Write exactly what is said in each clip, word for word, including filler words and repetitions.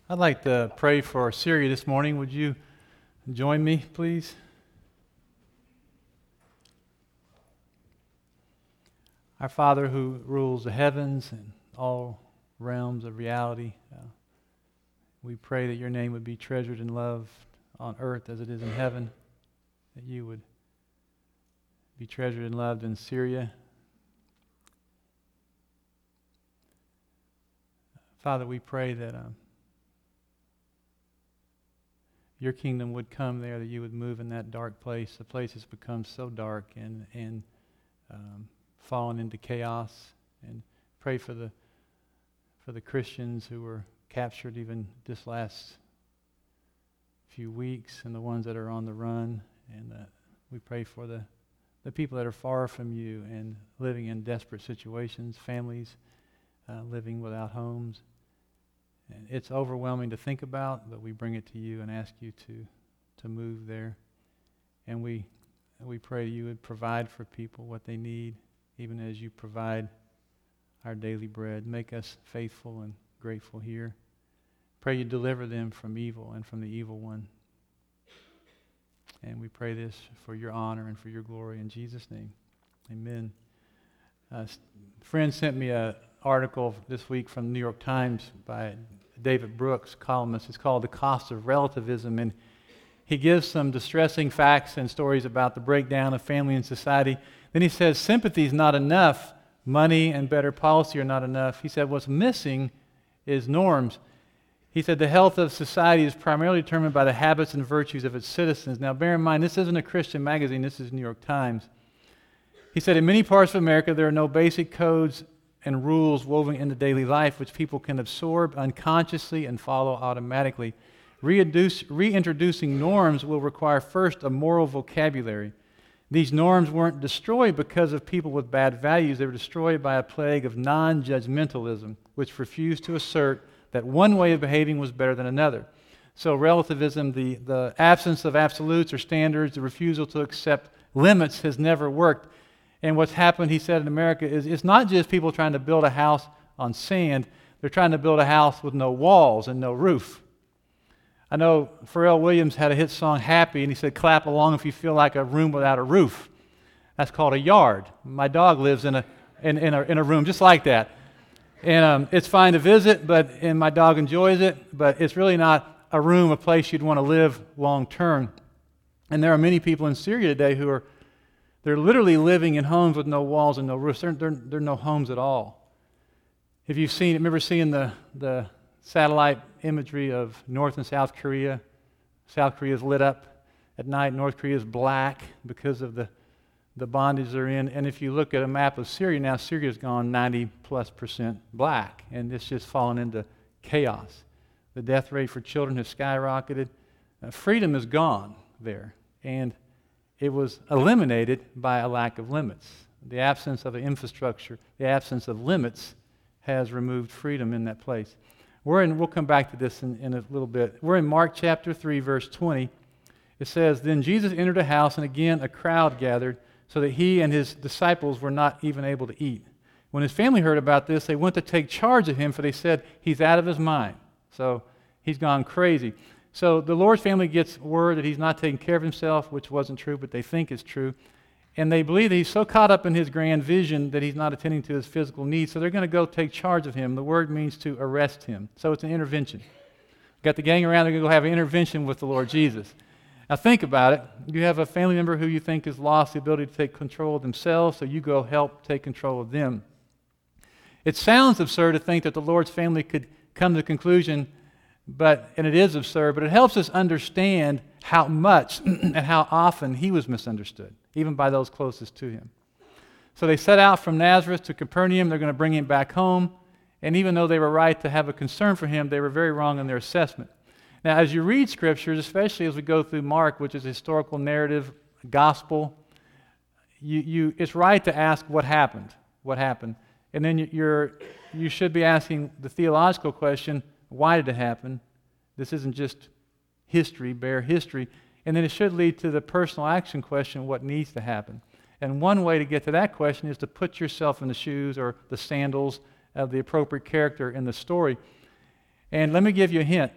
I'd like to pray for Syria this morning. Would you join me, please? Our Father who rules the heavens and all realms of reality, uh, we pray that your name would be treasured and loved on earth as it is in heaven, that you would be treasured and loved in Syria. Father, we pray that um, your kingdom would come there, that you would move in that dark place. The place has become so dark and and um, fallen into chaos. And pray for the for the Christians who were captured even this last few weeks, and the ones that are on the run. And uh, we pray for the the people that are far from you and living in desperate situations, families uh, living without homes. And it's overwhelming to think about, but we bring it to you and ask you to to move there. And we we pray you would provide for people what they need, even as you provide our daily bread. Make us faithful and grateful here. Pray you deliver them from evil and from the evil one. And we pray this for your honor and for your glory in Jesus' name. Amen. Uh, a friend sent me an article this week from the New York Times by David Brooks, columnist. It's called The Cost of Relativism, and he gives some distressing facts and stories about the breakdown of family and society. Then he says sympathy is not enough. Money and better policy are not enough. He said what's missing is norms. He said the health of society is primarily determined by the habits and virtues of its citizens. Now bear in mind, this isn't a Christian magazine. This is New York Times. He said in many parts of America there are no basic codes and rules woven into daily life which people can absorb unconsciously and follow automatically. Reintroduce, reintroducing norms will require first a moral vocabulary. These norms weren't destroyed because of people with bad values. They were destroyed by a plague of non-judgmentalism, which refused to assert that one way of behaving was better than another. So relativism, the, the absence of absolutes or standards, the refusal to accept limits has never worked. And what's happened, he said, in America is it's not just people trying to build a house on sand. They're trying to build a house with no walls and no roof. I know Pharrell Williams had a hit song, Happy, and he said, clap along if you feel like a room without a roof. That's called a yard. My dog lives in a in, in, a, in a room just like that. And um, it's fine to visit, but and my dog enjoys it, but it's really not a room, a place you'd want to live long term. And there are many people in Syria today who are They're literally living in homes with no walls and no roofs. They're, they're, they're no homes at all. If you've seen, remember seeing the, the satellite imagery of North and South Korea? South Korea is lit up at night. North Korea is black because of the, the bondage they're in. And if you look at a map of Syria now, Syria's gone ninety plus percent black. And it's just fallen into chaos. The death rate for children has skyrocketed. Uh, freedom is gone there. And it was eliminated by a lack of limits. The absence of an infrastructure, the absence of limits has removed freedom in that place. We're in, we'll come back to this in, in a little bit. We're in Mark chapter three, verse twenty. It says, Then Jesus entered a house, and again a crowd gathered, so that he and his disciples were not even able to eat. When his family heard about this, they went to take charge of him, for they said, he's out of his mind. So he's gone crazy. So the Lord's family gets word that he's not taking care of himself, which wasn't true, but they think is true. And they believe that he's so caught up in his grand vision that he's not attending to his physical needs. So they're going to go take charge of him. The word means to arrest him. So it's an intervention. Got the gang around, they're going to go have an intervention with the Lord Jesus. Now think about it. You have a family member who you think has lost the ability to take control of themselves, so you go help take control of them. It sounds absurd to think that the Lord's family could come to the conclusion But, and it is absurd, but it helps us understand how much and how often he was misunderstood, even by those closest to him. So they set out from Nazareth to Capernaum. They're going to bring him back home. And even though they were right to have a concern for him, they were very wrong in their assessment. Now, as you read scriptures, especially as we go through Mark, which is a historical narrative, gospel, you, you, it's right to ask what happened, what happened. And then you're, you should be asking the theological question, why did it happen? This isn't just history, bare history. And then it should lead to the personal action question, what needs to happen? And one way to get to that question is to put yourself in the shoes or the sandals of the appropriate character in the story. And let me give you a hint.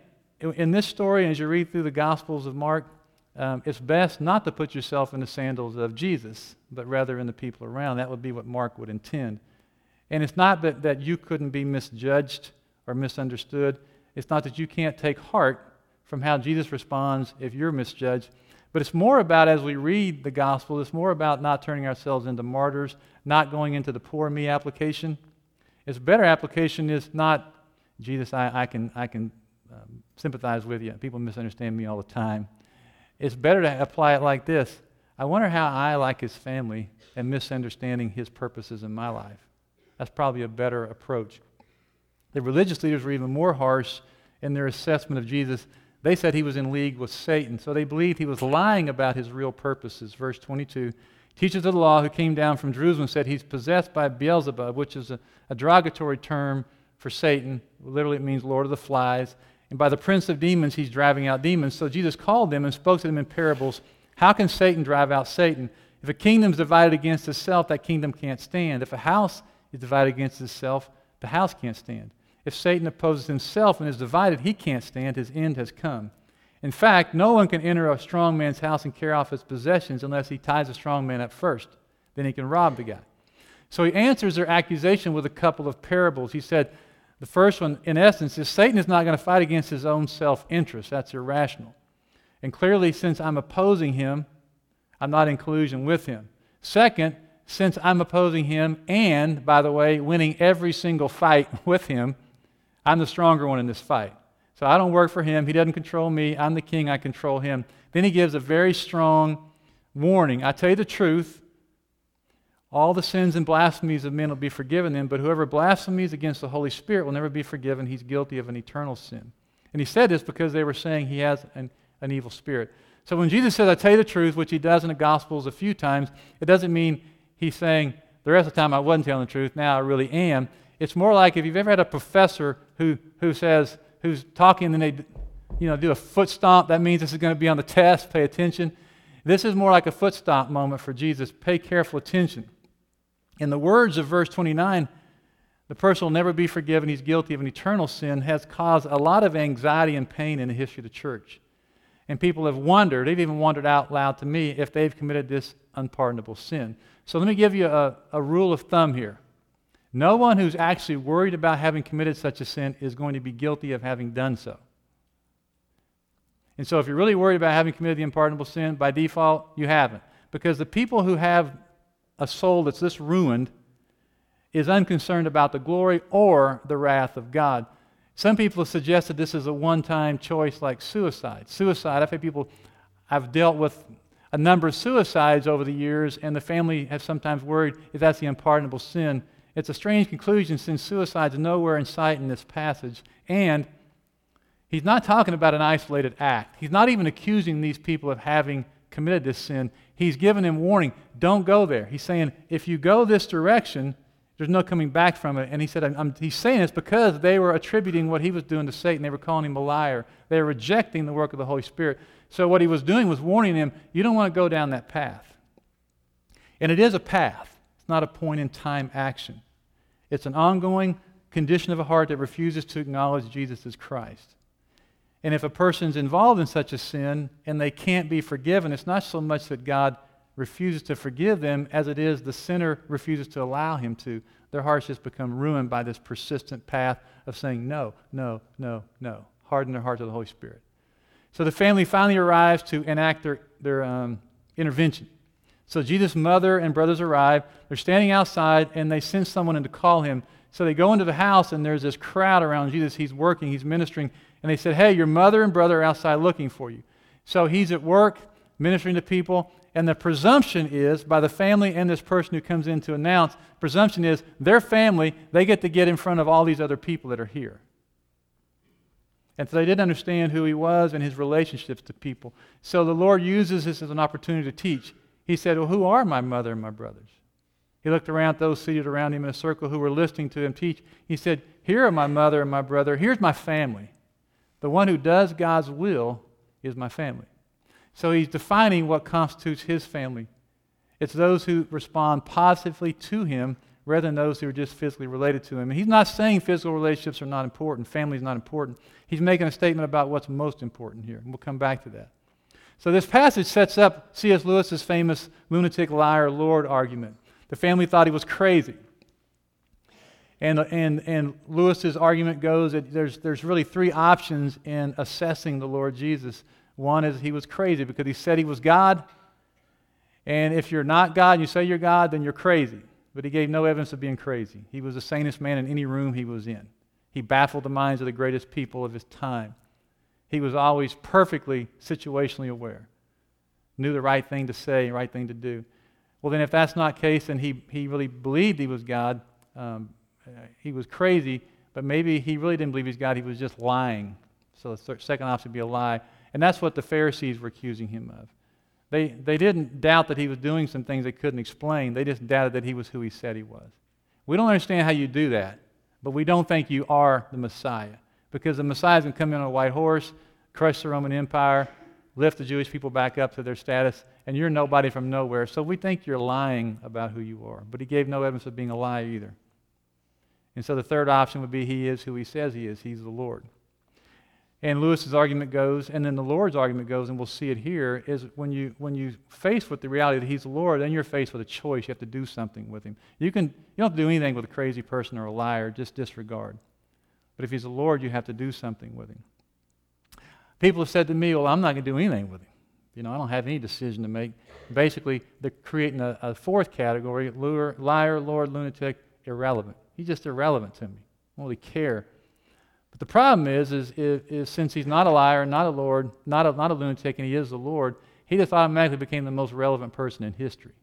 in this story, as you read through the Gospels of Mark, um, it's best not to put yourself in the sandals of Jesus, but rather in the people around. That would be what Mark would intend. And it's not that, that you couldn't be misjudged or misunderstood. It's not that you can't take heart from how Jesus responds if you're misjudged. But it's more about, as we read the gospel, it's more about not turning ourselves into martyrs, not going into the poor me application. Its better application is not, Jesus, I, I can, I can um, sympathize with you. People misunderstand me all the time. It's better to apply it like this. I wonder how I, like his family, am misunderstanding his purposes in my life. That's probably a better approach. The religious leaders were even more harsh in their assessment of Jesus. They said he was in league with Satan, so they believed he was lying about his real purposes. Verse twenty-two, teachers of the law who came down from Jerusalem said he's possessed by Beelzebub, which is a, a derogatory term for Satan. Literally it means Lord of the Flies. And by the prince of demons, he's driving out demons. So Jesus called them and spoke to them in parables. How can Satan drive out Satan? If a kingdom is divided against itself, that kingdom can't stand. If a house is divided against itself, the house can't stand. If Satan opposes himself and is divided, he can't stand. His end has come. In fact, no one can enter a strong man's house and carry off his possessions unless he ties the strong man up first. Then he can rob the guy. So he answers their accusation with a couple of parables. He said, the first one, in essence, is Satan is not going to fight against his own self-interest. That's irrational. And clearly, since I'm opposing him, I'm not in collusion with him. Second, since I'm opposing him and, by the way, winning every single fight with him, I'm the stronger one in this fight. So I don't work for him. He doesn't control me. I'm the king. I control him. Then he gives a very strong warning. I tell you the truth, all the sins and blasphemies of men will be forgiven them, but whoever blasphemies against the Holy Spirit will never be forgiven. He's guilty of an eternal sin. And he said this because they were saying he has an, an evil spirit. So when Jesus says, I tell you the truth, which he does in the Gospels a few times, it doesn't mean he's saying, the rest of the time I wasn't telling the truth, now I really am. It's more like if you've ever had a professor who, who says, who's talking and they you know, do a foot stomp, that means this is going to be on the test, pay attention. This is more like a foot stomp moment for Jesus. Pay careful attention. In the words of verse twenty-nine, the person will never be forgiven, he's guilty of an eternal sin, has caused a lot of anxiety and pain in the history of the church. And people have wondered, they've even wondered out loud to me, if they've committed this unpardonable sin. So let me give you a, a rule of thumb here. No one who's actually worried about having committed such a sin is going to be guilty of having done so. And so if you're really worried about having committed the unpardonable sin, by default, you haven't. Because the people who have a soul that's this ruined is unconcerned about the glory or the wrath of God. Some people have suggested this is a one-time choice like suicide. Suicide, I've had people, I've dealt with a number of suicides over the years, and the family has sometimes worried if that's the unpardonable sin. It's a strange conclusion since suicide's nowhere in sight in this passage. And he's not talking about an isolated act. He's not even accusing these people of having committed this sin. He's giving them warning, don't go there. He's saying, if you go this direction, there's no coming back from it. And he said, I'm, I'm, he's saying this because they were attributing what he was doing to Satan. They were calling him a liar. They were rejecting the work of the Holy Spirit. So what he was doing was warning them, you don't want to go down that path. And it is a path. It's not a point-in-time action. It's an ongoing condition of a heart that refuses to acknowledge Jesus as Christ. And if a person's involved in such a sin and they can't be forgiven, it's not so much that God refuses to forgive them as it is the sinner refuses to allow him to. Their hearts just become ruined by this persistent path of saying no, no, no, no. Harden their heart to the Holy Spirit. So the family finally arrives to enact their, their um, intervention. So Jesus' mother and brothers arrive. They're standing outside and they send someone in to call him. So they go into the house and there's this crowd around Jesus. He's working, he's ministering. And they said, hey, your mother and brother are outside looking for you. So he's at work, ministering to people. And the presumption is, by the family and this person who comes in to announce, presumption is their family, they get to get in front of all these other people that are here. And so they didn't understand who he was and his relationships to people. So the Lord uses this as an opportunity to teach. He said, well, who are my mother and my brothers? He looked around at those seated around him in a circle who were listening to him teach. He said, here are my mother and my brother. Here's my family. The one who does God's will is my family. So he's defining what constitutes his family. It's those who respond positively to him rather than those who are just physically related to him. And he's not saying physical relationships are not important, family is not important. He's making a statement about what's most important here, and we'll come back to that. So this passage sets up C S Lewis's famous lunatic, liar, Lord argument. The family thought he was crazy. And, and, and Lewis's argument goes that there's, there's really three options in assessing the Lord Jesus. One is he was crazy because he said he was God. And if you're not God and you say you're God, then you're crazy. But he gave no evidence of being crazy. He was the sanest man in any room he was in. He baffled the minds of the greatest people of his time. He was always perfectly situationally aware. Knew the right thing to say, right thing to do. Well, then if that's not the case, then he, he really believed he was God. Um, he was crazy, but maybe he really didn't believe he's God. He was just lying. So the second option would be a lie. And that's what the Pharisees were accusing him of. They, they didn't doubt that he was doing some things they couldn't explain. They just doubted that he was who he said he was. We don't understand how you do that, but we don't think you are the Messiah. Because the Messiah is going to come in on a white horse, crush the Roman Empire, lift the Jewish people back up to their status, and you're nobody from nowhere. So we think you're lying about who you are. But he gave no evidence of being a liar either. And so the third option would be he is who he says he is. He's the Lord. And Lewis's argument goes, and then the Lord's argument goes, and we'll see it here, is when you when you face with the reality that he's the Lord, then you're faced with a choice. You have to do something with him. You can you don't have to do anything with a crazy person or a liar, just disregard. But if he's the Lord, you have to do something with him. People have said to me, well, I'm not going to do anything with him. You know, I don't have any decision to make. Basically, they're creating a, a fourth category, lure, liar, Lord, lunatic, irrelevant. He's just irrelevant to me. I don't really care. But the problem is, is, is, is since he's not a liar, not a Lord, not a, not a lunatic, and he is the Lord, he just automatically became the most relevant person in history.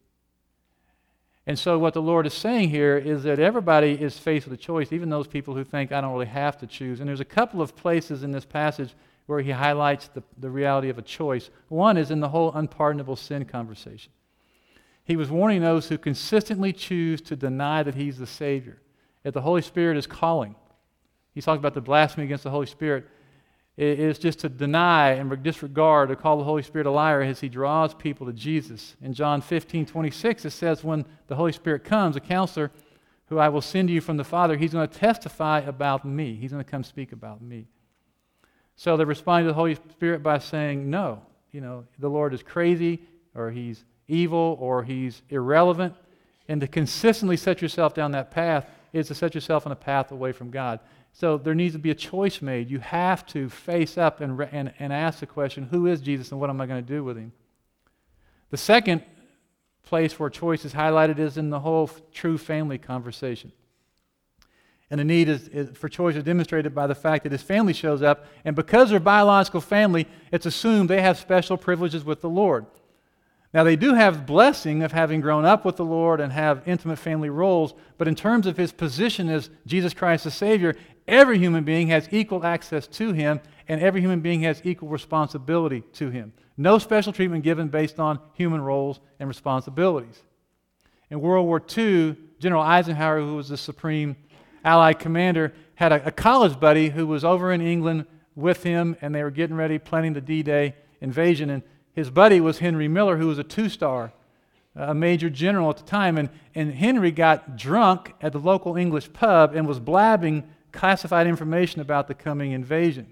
And so what the Lord is saying here is that everybody is faced with a choice, even those people who think, I don't really have to choose. And there's a couple of places in this passage where he highlights the, the reality of a choice. One is in the whole unpardonable sin conversation. He was warning those who consistently choose to deny that he's the Savior, that the Holy Spirit is calling. He's talking about the blasphemy against the Holy Spirit. It is just to deny and disregard, to call the Holy Spirit a liar as he draws people to Jesus. In John fifteen twenty-six, it says, when the Holy Spirit comes, a counselor who I will send to you from the Father, he's going to testify about me. He's going to come speak about me. So they respond to the Holy Spirit by saying, no, you know, the Lord is crazy, or he's evil, or he's irrelevant. And to consistently set yourself down that path is to set yourself on a path away from God. So there needs to be a choice made. You have to face up and, and, and ask the question, who is Jesus and what am I going to do with him? The second place where choice is highlighted is in the whole f- true family conversation. And the need is, is, for choice is demonstrated by the fact that his family shows up, and because they're biological family, it's assumed they have special privileges with the Lord. Now, they do have the blessing of having grown up with the Lord and have intimate family roles, but in terms of his position as Jesus Christ the Savior, every human being has equal access to him, and every human being has equal responsibility to him. No special treatment given based on human roles and responsibilities. In World War Two, General Eisenhower, who was the supreme Allied commander, had a, a college buddy who was over in England with him, and they were getting ready, planning the D-Day invasion, and his buddy was Henry Miller, who was a two-star, a major general at the time. And, and Henry got drunk at the local English pub and was blabbing classified information about the coming invasion.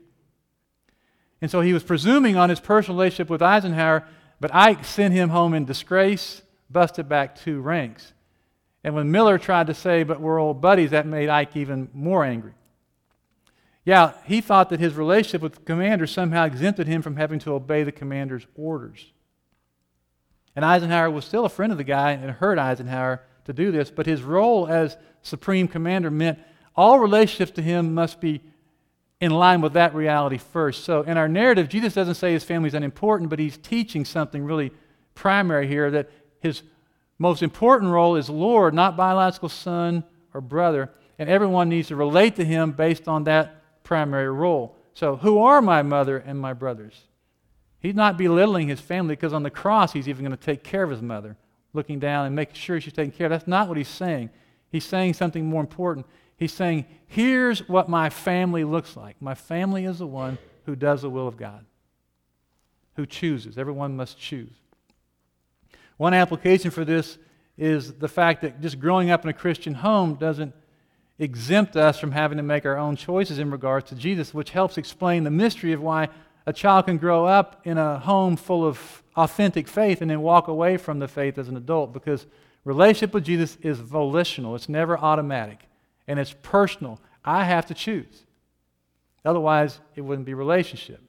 And so he was presuming on his personal relationship with Eisenhower, but Ike sent him home in disgrace, busted back two ranks. And when Miller tried to say, but we're old buddies, that made Ike even more angry. Yeah, he thought that his relationship with the commander somehow exempted him from having to obey the commander's orders. And Eisenhower was still a friend of the guy and hurt Eisenhower to do this, but his role as supreme commander meant all relationships to him must be in line with that reality first. So in our narrative, Jesus doesn't say his family is unimportant, but he's teaching something really primary here, that his most important role is Lord, not biological son or brother, and everyone needs to relate to him based on that primary role. So who are my mother and my brothers? He's not belittling his family, because on the cross he's even going to take care of his mother, looking down and making sure she's taken care of. That's not what he's saying. He's saying something more important. He's saying, here's what my family looks like. My family is the one who does the will of God, who chooses. Everyone must choose. One application for this is the fact that just growing up in a Christian home doesn't exempt us from having to make our own choices in regards to Jesus, which helps explain the mystery of why a child can grow up in a home full of authentic faith and then walk away from the faith as an adult, because relationship with Jesus is volitional. It's never automatic, and it's personal. I have to choose. Otherwise, it wouldn't be relationship.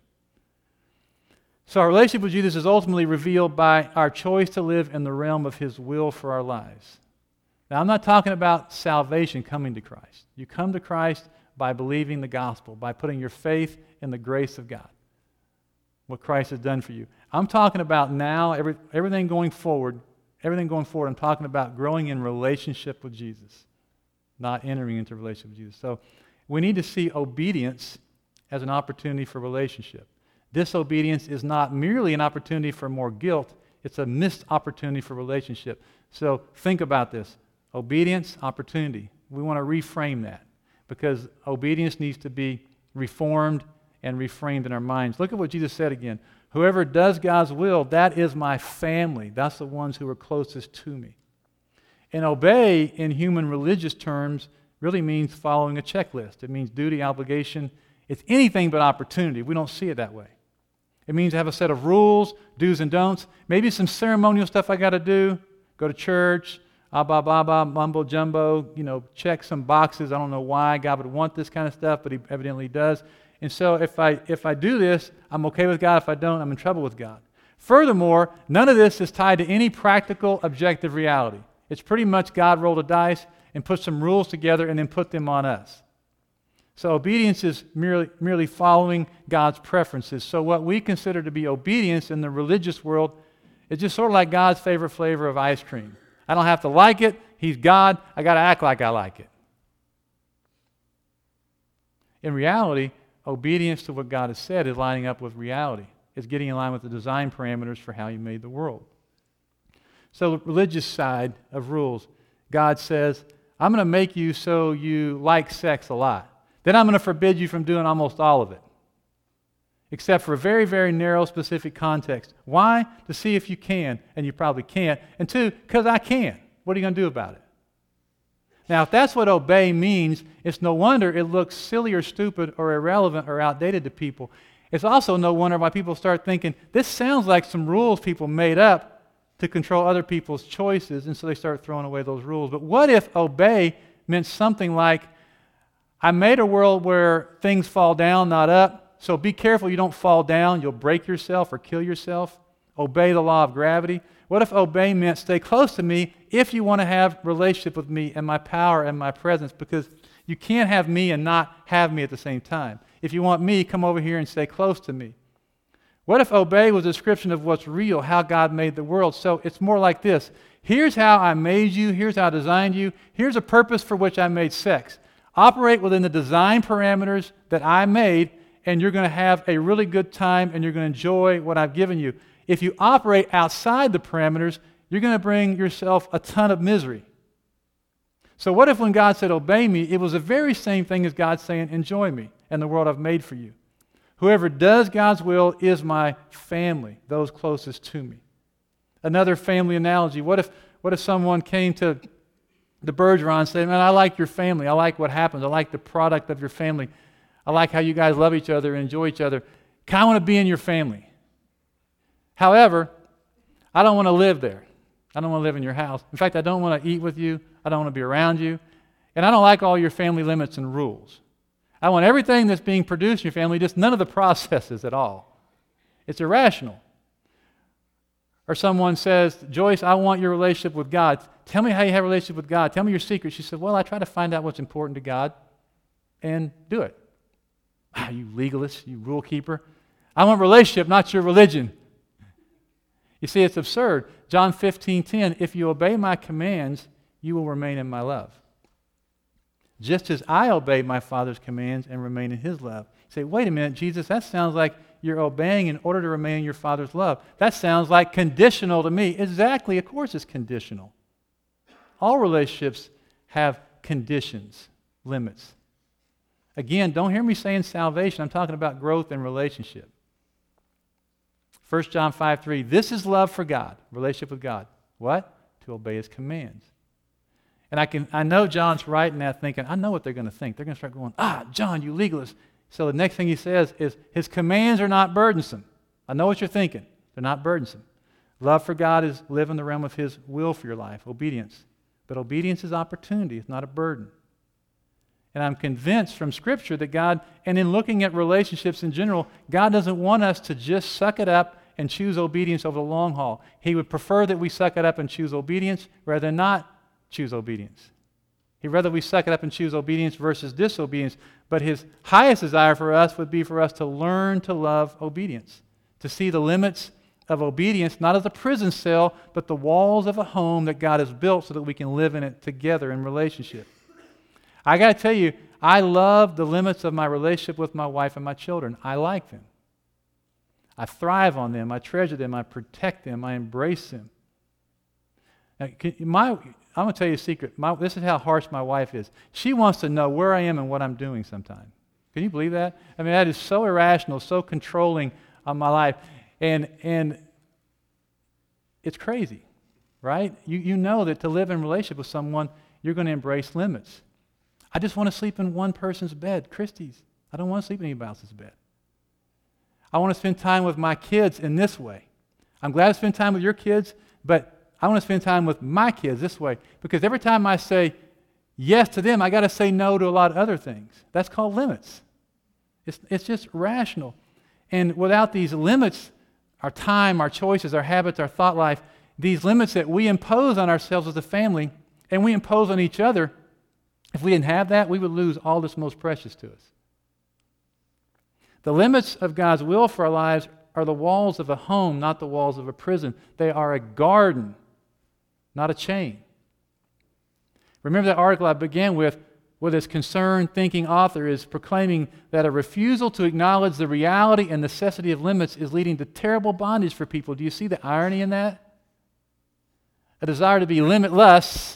So our relationship with Jesus is ultimately revealed by our choice to live in the realm of His will for our lives. Now, I'm not talking about salvation, coming to Christ. You come to Christ by believing the gospel, by putting your faith in the grace of God, what Christ has done for you. I'm talking about now, every, everything going forward, everything going forward, I'm talking about growing in relationship with Jesus, not entering into relationship with Jesus. So we need to see obedience as an opportunity for relationship. Disobedience is not merely an opportunity for more guilt, it's a missed opportunity for relationship. So think about this. Obedience, opportunity. We want to reframe that, because obedience needs to be reformed and reframed in our minds. Look at what Jesus said again. Whoever does God's will, that is my family. That's the ones who are closest to me. And obey, in human religious terms, really means following a checklist. It means duty, obligation. It's anything but opportunity. We don't see it that way. It means to have a set of rules, do's and don'ts, maybe some ceremonial stuff I got to do, go to church, ah, ba, ba, ba, mumbo jumbo, you know, check some boxes. I don't know why God would want this kind of stuff, but He evidently does. And so if I if I do this, I'm okay with God. If I don't, I'm in trouble with God. Furthermore, none of this is tied to any practical, objective reality. It's pretty much God rolled a dice and put some rules together and then put them on us. So obedience is merely, merely following God's preferences. So what we consider to be obedience in the religious world is just sort of like God's favorite flavor of ice cream. I don't have to like it. He's God. I got to act like I like it. In reality, obedience to what God has said is lining up with reality. It's getting in line with the design parameters for how He made the world. So the religious side of rules, God says, I'm going to make you so you like sex a lot. Then I'm going to forbid you from doing almost all of it, except for a very, very narrow, specific context. Why? To see if you can, and you probably can't. And two, because I can. What are you going to do about it? Now, if that's what obey means, it's no wonder it looks silly or stupid or irrelevant or outdated to people. It's also no wonder why people start thinking, this sounds like some rules people made up to control other people's choices, and so they start throwing away those rules. But what if obey meant something like, I made a world where things fall down, not up, so be careful you don't fall down, you'll break yourself or kill yourself. Obey the law of gravity. What if obey meant stay close to me if you want to have relationship with me and my power and my presence, because you can't have me and not have me at the same time. If you want me, come over here and stay close to me. What if obey was a description of what's real, how God made the world? So it's more like this. Here's how I made you. Here's how I designed you. Here's a purpose for which I made sex. Operate within the design parameters that I made, and you're going to have a really good time, and you're going to enjoy what I've given you. If you operate outside the parameters, you're going to bring yourself a ton of misery. So what if when God said, obey me, it was the very same thing as God saying, enjoy me and the world I've made for you. Whoever does God's will is my family, those closest to me. Another family analogy. What if, what if someone came to the Bergeron and said, man, I like your family. I like what happens. I like the product of your family. I like how you guys love each other and enjoy each other. Kind of want to be in your family. However, I don't want to live there. I don't want to live in your house. In fact, I don't want to eat with you. I don't want to be around you. And I don't like all your family limits and rules. I want everything that's being produced in your family, just none of the processes at all. It's irrational. Or someone says, Joyce, I want your relationship with God. Tell me how you have a relationship with God. Tell me your secret. She said, well, I try to find out what's important to God and do it. Ah, you legalist, you rule keeper. I want relationship, not your religion. You see, it's absurd. John fifteen ten, if you obey my commands, you will remain in my love. Just as I obey my Father's commands and remain in His love. You say, wait a minute, Jesus, that sounds like you're obeying in order to remain in your Father's love. That sounds like conditional to me. Exactly, of course it's conditional. All relationships have conditions, limits. Again, don't hear me saying salvation. I'm talking about growth in relationship. First John five three, this is love for God, relationship with God. What? to obey his commands. And I can I know John's writing that thinking, I know what they're going to think. They're going to start going, ah, John, you legalist. So the next thing he says is, his commands are not burdensome. I know what you're thinking. They're not burdensome. Love for God is live in the realm of his will for your life, obedience. But obedience is opportunity. It's not a burden. And I'm convinced from Scripture that God, and in looking at relationships in general, God doesn't want us to just suck it up and choose obedience over the long haul. He would prefer that we suck it up and choose obedience rather than not choose obedience. He'd rather we suck it up and choose obedience versus disobedience. But his highest desire for us would be for us to learn to love obedience, to see the limits of obedience, not as a prison cell, but the walls of a home that God has built so that we can live in it together in relationship. I got to tell you, I love the limits of my relationship with my wife and my children. I like them. I thrive on them. I treasure them. I protect them. I embrace them. Now, can, my, I'm going to tell you a secret. My, this is how harsh my wife is. She wants to know where I am and what I'm doing sometimes. Can you believe that? I mean, that is so irrational, so controlling on my life. And and it's crazy, right? You, you know that to live in relationship with someone, you're going to embrace limits. I just want to sleep in one person's bed, Christy's. I don't want to sleep in anybody else's bed. I want to spend time with my kids in this way. I'm glad to spend time with your kids, but I want to spend time with my kids this way. Because every time I say yes to them, I got to say no to a lot of other things. That's called limits. It's, it's just rational. And without these limits, our time, our choices, our habits, our thought life, these limits that we impose on ourselves as a family and we impose on each other, if we didn't have that, we would lose all that's most precious to us. The limits of God's will for our lives are the walls of a home, not the walls of a prison. They are a garden, not a chain. Remember that article I began with, where this concerned, thinking author is proclaiming that a refusal to acknowledge the reality and necessity of limits is leading to terrible bondage for people. Do you see the irony in that? A desire to be limitless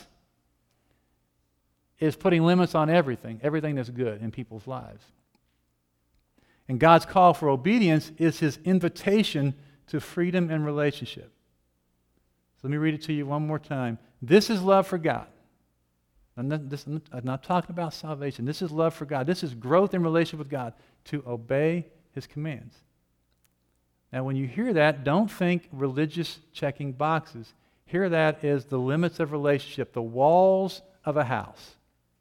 is putting limits on everything, everything that's good in people's lives. And God's call for obedience is his invitation to freedom and relationship. So let me read it to you one more time. This is love for God. I'm not, this, I'm not talking about salvation. This is love for God. This is growth in relationship with God, to obey his commands. Now, when you hear that, don't think religious checking boxes. Hear that as the limits of relationship, the walls of a house.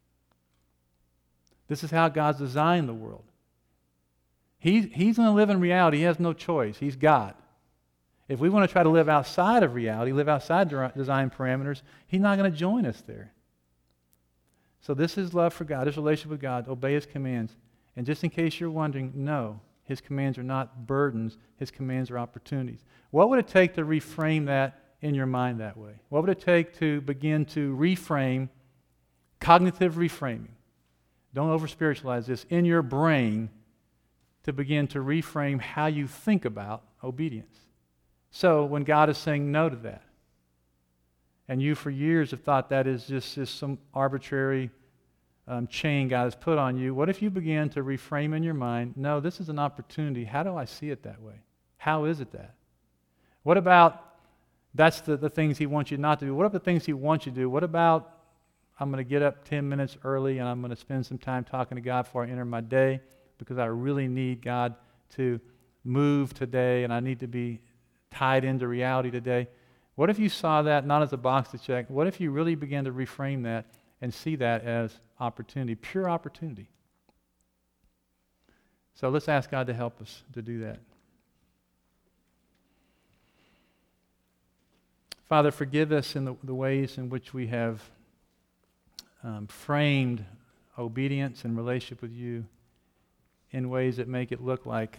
This is how God's designed the world. He, he's going to live in reality. He has no choice. He's God. If we want to try to live outside of reality, live outside design parameters, he's not going to join us there. So this is love for God, this relationship with God, obey his commands. And just in case you're wondering, no, his commands are not burdens, his commands are opportunities. What would it take to reframe that in your mind that way? What would it take to begin to reframe, cognitive reframing? Don't over-spiritualize this. In your brain, to begin to reframe how you think about obedience. So when God is saying no to that, and you for years have thought that is just, just some arbitrary um, chain God has put on you, what if you begin to reframe in your mind, no, this is an opportunity. How do I see it that way? How is it that? What about, that's the, the things he wants you not to do. What about the things he wants you to do? What about, I'm going to get up ten minutes early and I'm going to spend some time talking to God before I enter my day because I really need God to move today and I need to be tied into reality today. What if you saw that not as a box to check? What if you really began to reframe that and see that as opportunity, pure opportunity? So let's ask God to help us to do that. Father, forgive us in the, the ways in which we have um, framed obedience and relationship with you in ways that make it look like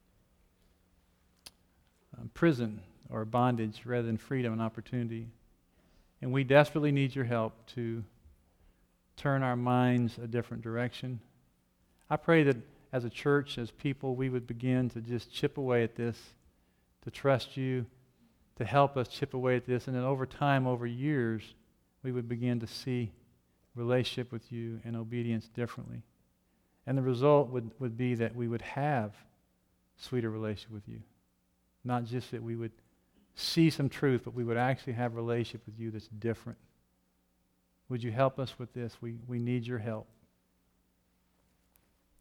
um, prison or bondage rather than freedom and opportunity. And we desperately need your help to turn our minds a different direction. I pray that as a church, as people, we would begin to just chip away at this, to trust you, to help us chip away at this, and then over time, over years, we would begin to see relationship with you and obedience differently. And the result would, would be that we would have sweeter relationship with you. Not just that we would see some truth, but we would actually have a relationship with you that's different. Would you help us with this? We, we need your help.